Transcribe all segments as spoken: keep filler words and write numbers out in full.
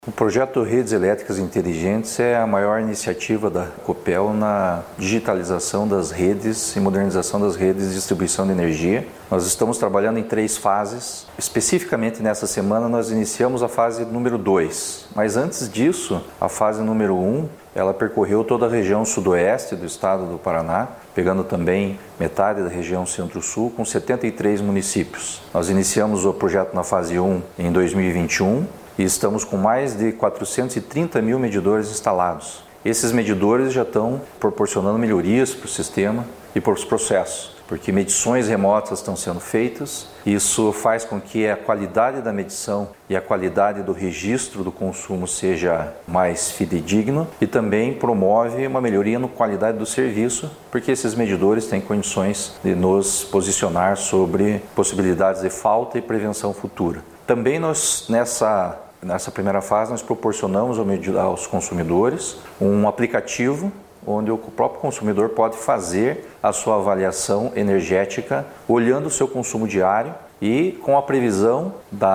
O projeto Redes Elétricas Inteligentes é a maior iniciativa da Copel na digitalização das redes e modernização das redes de distribuição de energia. Nós estamos trabalhando em três fases. Especificamente nessa semana nós iniciamos a fase número dois, mas antes disso, a fase número um, ela percorreu toda a região sudoeste do estado do Paraná, pegando também metade da região centro-sul, com setenta e três municípios. Nós iniciamos o projeto na fase um em dois mil e vinte e um, e estamos com mais de quatrocentos e trinta mil medidores instalados. Esses medidores já estão proporcionando melhorias para o sistema e para os processos, porque medições remotas estão sendo feitas. Isso faz com que a qualidade da medição e a qualidade do registro do consumo seja mais fidedigno e também promove uma melhoria na qualidade do serviço, porque esses medidores têm condições de nos posicionar sobre possibilidades de falta e prevenção futura. Também nós, nessa, nessa primeira fase, nós proporcionamos aos consumidores um aplicativo onde o próprio consumidor pode fazer a sua avaliação energética olhando o seu consumo diário e com a previsão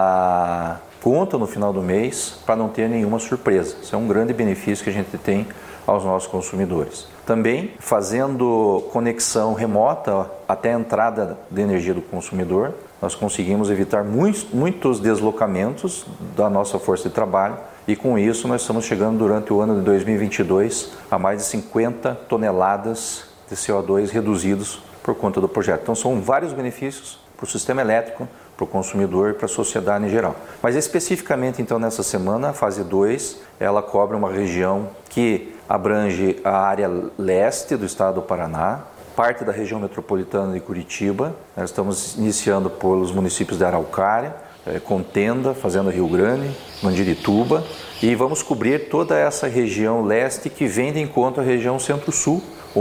da conta no final do mês para não ter nenhuma surpresa. Isso é um grande benefício que a gente tem aos nossos consumidores. Também fazendo conexão remota até a entrada de energia do consumidor, nós conseguimos evitar muitos, muitos deslocamentos da nossa força de trabalho e com isso nós estamos chegando durante o ano de dois mil e vinte e dois a mais de cinquenta toneladas de C O dois reduzidos por conta do projeto. Então são vários benefícios para o sistema elétrico, para o consumidor e para a sociedade em geral. Mas especificamente então nessa semana, a fase dois, ela cobre uma região que abrange a área leste do estado do Paraná, parte da região metropolitana de Curitiba. Nós estamos iniciando pelos municípios de Araucária, Contenda, Fazenda Rio Grande, Mandirituba, e vamos cobrir toda essa região leste que vem de encontro à região centro-sul,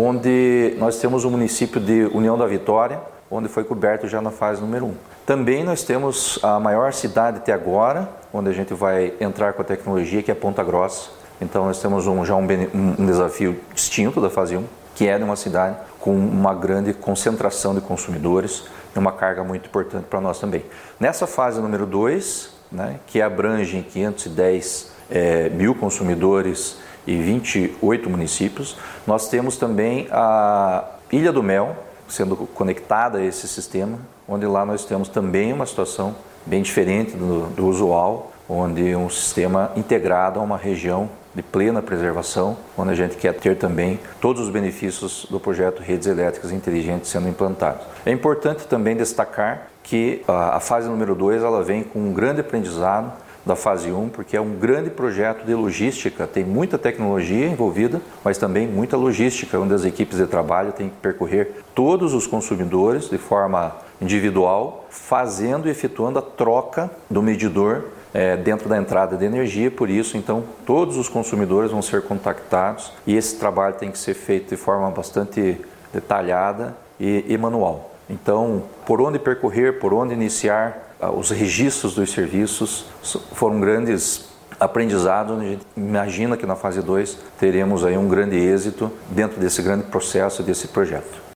onde nós temos o município de União da Vitória, onde foi coberto já na fase número um. Também nós temos a maior cidade até agora, onde a gente vai entrar com a tecnologia, que é Ponta Grossa. Então nós temos um, já um, um desafio distinto da fase um, que é de uma cidade com uma grande concentração de consumidores e uma carga muito importante para nós também. Nessa fase número dois, né, que abrange quinhentos e dez é, mil consumidores e vinte e oito municípios, nós temos também a Ilha do Mel sendo conectada a esse sistema, onde lá nós temos também uma situação bem diferente do, do usual, onde um sistema integrado a uma região de plena preservação, onde a gente quer ter também todos os benefícios do projeto Redes Elétricas Inteligentes sendo implantados. É importante também destacar que a, a fase número dois ela vem com um grande aprendizado da fase um, porque é um grande projeto de logística, tem muita tecnologia envolvida, mas também muita logística, onde as equipes de trabalho têm que percorrer todos os consumidores de forma individual, fazendo e efetuando a troca do medidor É, dentro da entrada de energia. Por isso, então, todos os consumidores vão ser contactados e esse trabalho tem que ser feito de forma bastante detalhada e, e manual. Então, por onde percorrer, por onde iniciar, os registros dos serviços foram grandes aprendizados. A gente imagina que na fase dois teremos aí um grande êxito dentro desse grande processo, desse projeto.